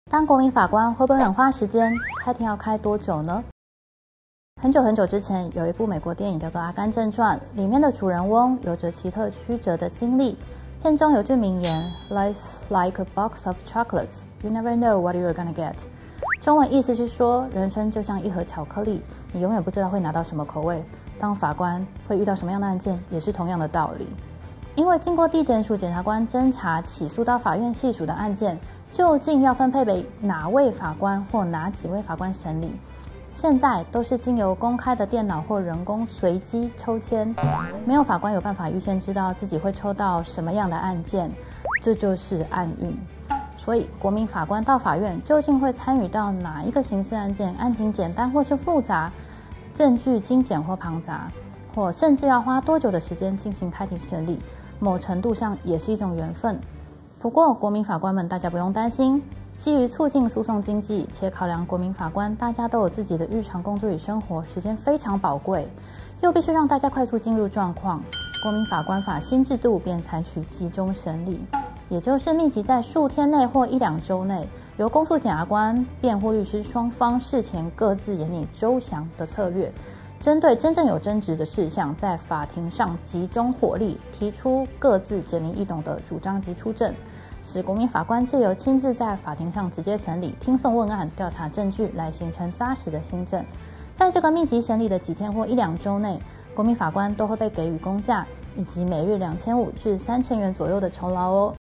当国民法官会不会很花时间？开庭要开多久呢？很久很久之前，有一部美国电影叫做《阿甘正传》，里面的主人翁有着奇特曲折的经历。片中有句名言 ：“Life's like a box of chocolates. You never know what you're gonna get.” 中文意思是说，人生就像一盒巧克力，你永远不知道会拿到什么口味。当法官会遇到什么样的案件，也是同样的道理。因为经过地检署检察官侦查、起诉到法院细数的案件，究竟要分配给哪位法官或哪几位法官审理？现在都是经由公开的电脑或人工随机抽签，没有法官有办法预先知道自己会抽到什么样的案件，这就是案运。所以，国民法官到法院究竟会参与到哪一个刑事案件？案情简单或是复杂，证据精简或庞杂，或甚至要花多久的时间进行开庭审理？某程度上也是一种缘分。不过，国民法官们，大家不用担心。基于促进诉讼经济，且考量国民法官大家都有自己的日常工作与生活，时间非常宝贵，又必须让大家快速进入状况，国民法官法新制度便采取集中审理，也就是密集在数天内或1-2周内，由公诉检察官、辩护律师双方事前各自研拟周详的策略，针对真正有争执的事项，在法庭上集中火力，提出各自简明易懂的主张及出证，使国民法官借由亲自在法庭上直接审理、听讼问案、调查证据，来形成扎实的心证。在这个密集审理的几天或1-2周内，国民法官都会被给予公假，以及每日2500至3000元左右的酬劳哦。